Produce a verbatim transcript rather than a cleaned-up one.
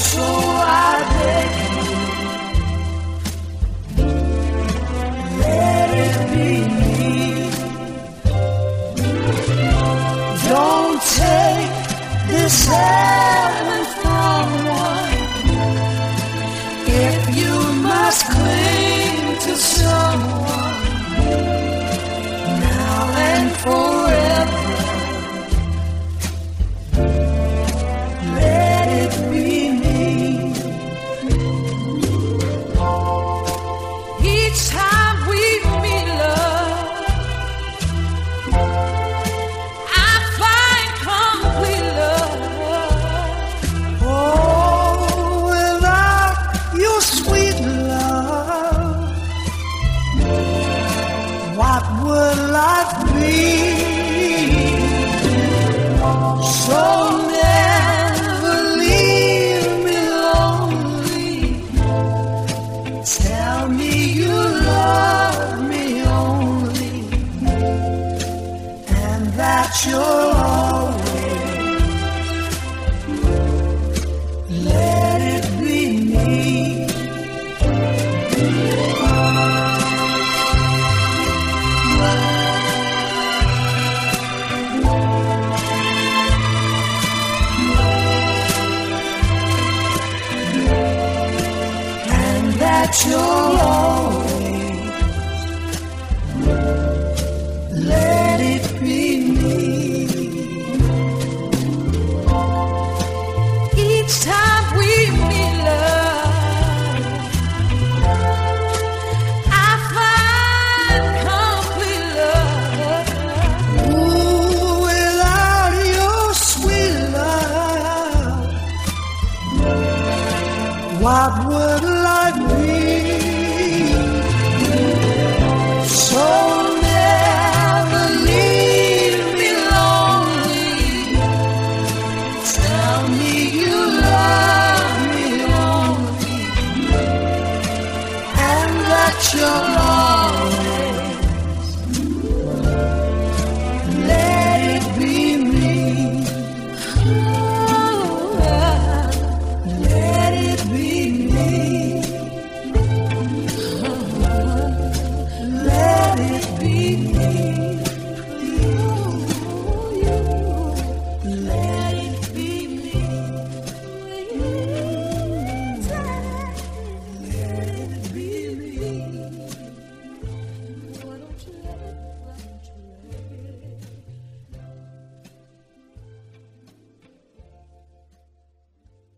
so I beg you, let it be me. Don't take this heaven from one. If you must cling to someone now and forever, let it be me. Each time we meet, love, I find complete love. Oh, without your sweet love, what would life be? So never leave me lonely. Tell me you love me only, and that you'll always let it be me. And that you'll always let it be me. Each time we meet, love, I find complete love. Ooh, without your sweet love, what would life be?